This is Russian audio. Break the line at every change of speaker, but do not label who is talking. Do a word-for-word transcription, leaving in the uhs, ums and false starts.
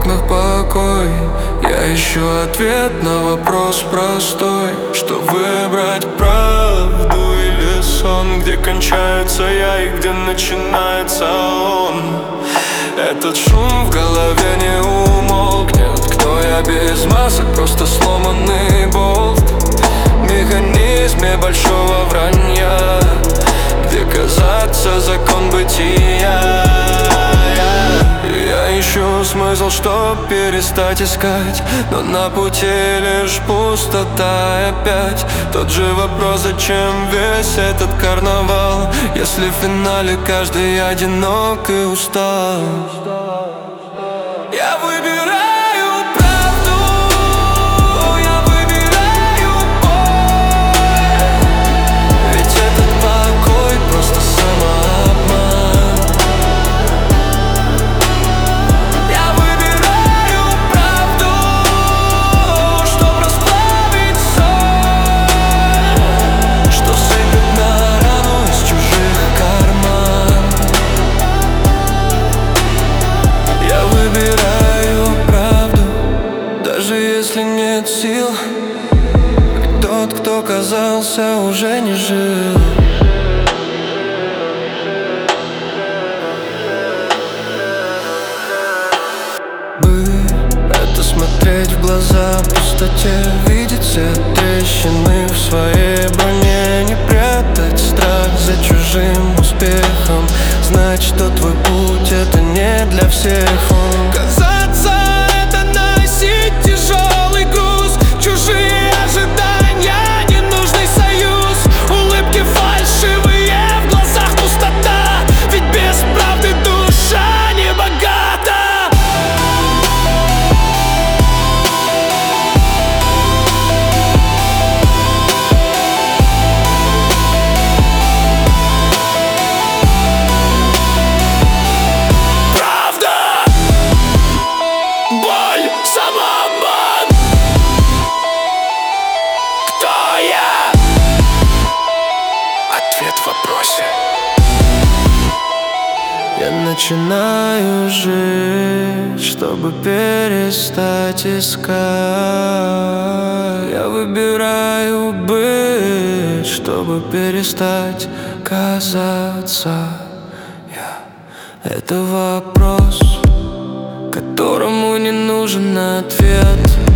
окнах покой. Я ищу ответ на вопрос простой: что выбрать, правду или сон? Где кончается я и где начинается он? Этот шум в голове не умолкнет. Кто я без масок, просто сломанный болт в механизме большого вранья, где казаться закон бытия. Я ищу смысл, чтоб перестать искать, но на пути лишь пустота. И опять тот же вопрос: зачем весь этот карнавал, если в финале каждый одинок и устал? Я выбираю правду, я выбираю боль, ведь этот покой просто самообман. Я выбираю правду, чтоб расплавить соль, что сыпет на рану из чужих карман. Я выбираю правду, даже если нет сил. Ведь тот, кто казался, уже не жил. Быть — это смотреть в глаза пустоте, видеть все трещины в своей броне, не прятать страх за чужим успехом, знать, что твой путь — это не для всех он. Казаться — это носить тяжелый груз, чужие ожидания, ненужный союз, улыбки фальшивые, в глазах пустота, ведь без правды душа не богата. Боль, самообман. Кто я? Ответ в вопросе. Я начинаю жить, чтобы перестать искать. Я выбираю быть, чтобы перестать казаться. Я — это вопрос, которому не нужен ответ.